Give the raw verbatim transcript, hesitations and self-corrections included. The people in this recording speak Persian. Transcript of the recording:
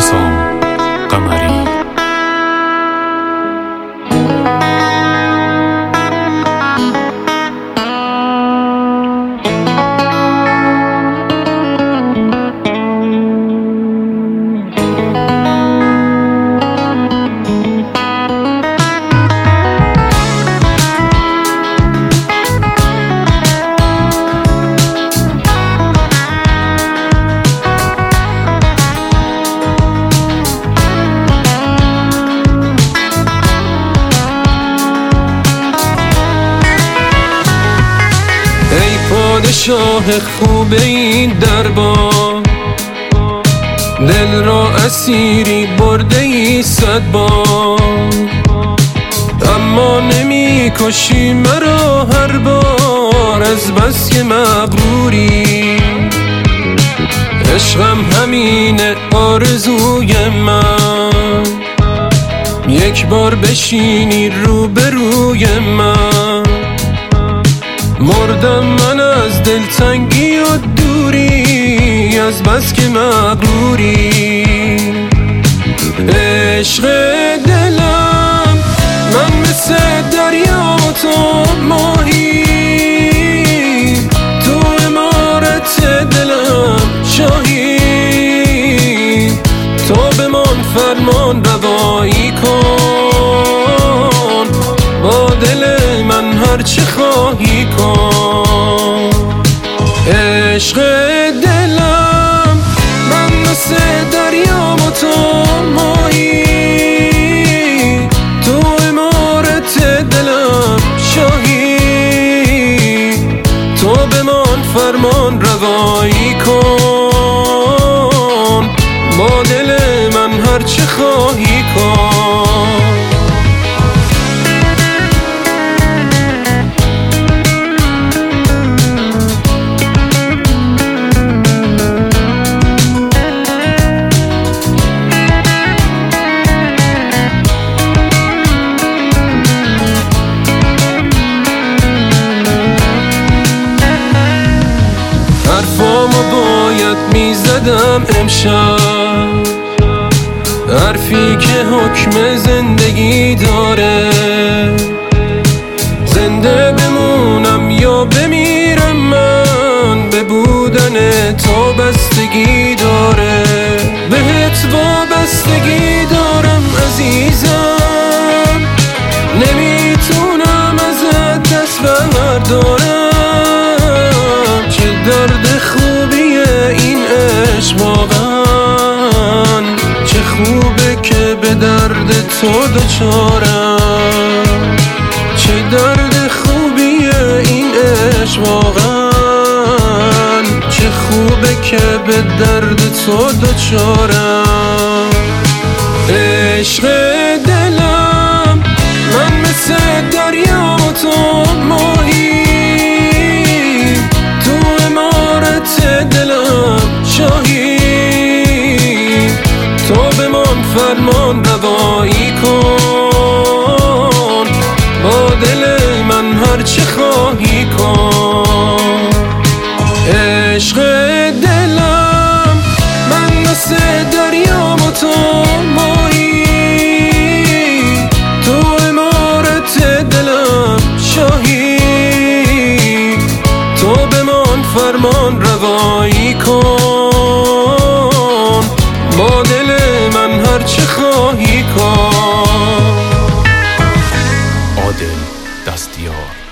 حسام قمری. ای پادشاه خوب این دربار، دل را اسیری برده ای صد بار، اما نمی کشی مرا هر بار از بس که مغروری. عشقم همینه آرزوی من، یک بار بشینی روبروی من. مردم من از دلتنگی و دوری از بس که مغروری. عشق دلم من مثل دریا و تو ماهی، تو عمارت دلم شاهی. تو بمان فرمان روایی کن، با دل من هر چه خواهی کن. عشق دلم من مثل دریا و تو ماهی، تو عمارت دلم شاهی. تو بمان فرمان روایی کن، با دل من هر چه خواهی کن. حرفامو باید میزدم امشب، حرفی که حکم زندگی داره. زنده بمونم یا بمیرم من، به بودن تو بستگی داره. بهت وابستگی دارم عزیزم، نمیتونم ازت دست بردارم. چه درد خوبیه این عشق واقعا، چه خوبه که به درد تو دچارم. چه درد خوبیه این عشق واقعا، چه خوبه که به درد تو دچارم. عشق دلم من مثل دریا و تو ماهی، تو عمارت دلم شاهی. تو بمان فرمان روایی کن، با دل من هر چه خواهی کن. عشق دلم من مثل دریا و تو ماهی، تو عمارت دلم شاهی. تو بمان فرمان روایی کن، با دل من هر چه خواهی کن. عادل دستیار.